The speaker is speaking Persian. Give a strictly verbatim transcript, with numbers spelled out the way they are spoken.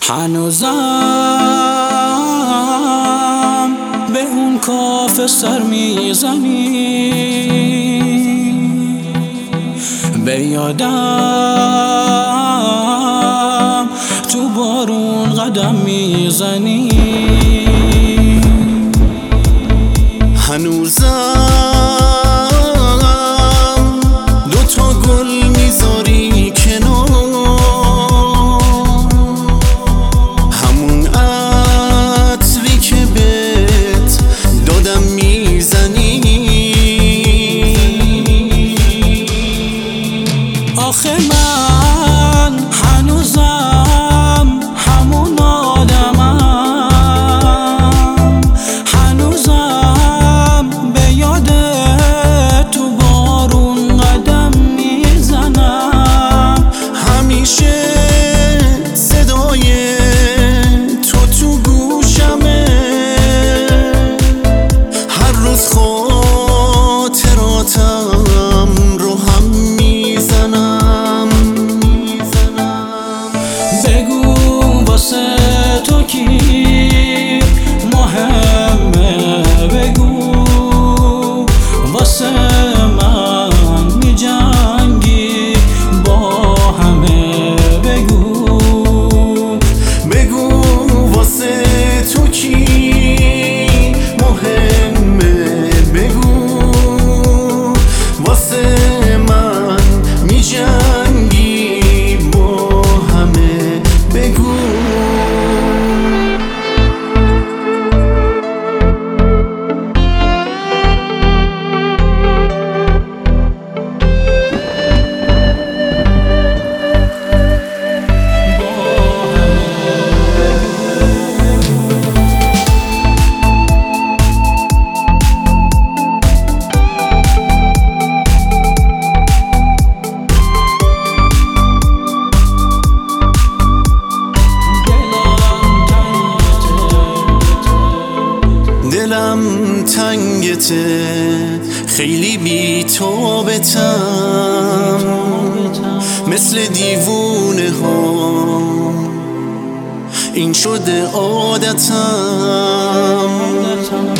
هنوزم به اون کافه سر میزنی، به یادم تو بارون قدم میزنی. هنوزم دو تا گل میذاری کنار، همون عطری که بهت دادم میزنی. آخه من هنوزم همون آدمم، هنوزم به یاد تو بارون قدم میزنم. همیشه صدای تو تو گوشمه، هر روز خاطراتم رو هم میزنم. بگو واسه تو کی مهمه، بگو واسه من میجنگی با همه. بگو بگو واسه تو کی مهمه، بگو واسه من میجنگی با همه. بگو دلم تنگته، خیلی بی توبتم، مثل دیوونه ها این شده عادتم.